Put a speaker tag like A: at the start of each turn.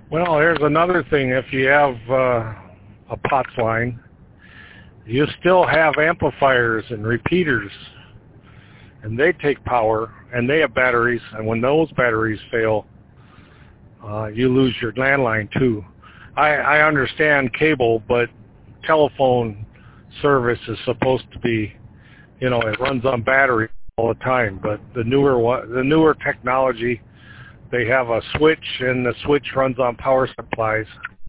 A: Well, here's another thing. If you have a POTS line, you still have amplifiers and repeaters, and they take power, and they have batteries, and when those batteries fail, you lose your landline too. I understand cable, but telephone service is supposed to be, it runs on battery all the time. But the newer technology, they have a switch, and the switch runs on power supplies.